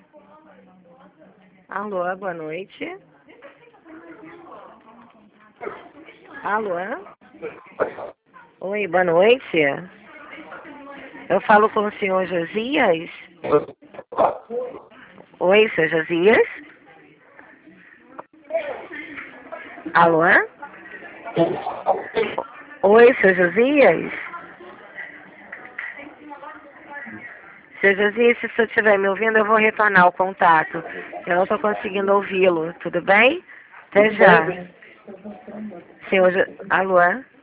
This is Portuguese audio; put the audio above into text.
Alô, boa noite. Alô? Oi, boa noite. Eu falo com o senhor Josias? Oi, senhor Josias? Alô? Oi, senhor Josias? Senhor Josias, se o senhor estiver me ouvindo, eu vou retornar o contato. Eu não estou conseguindo ouvi-lo, tudo bem? Até já. Senhor, alô?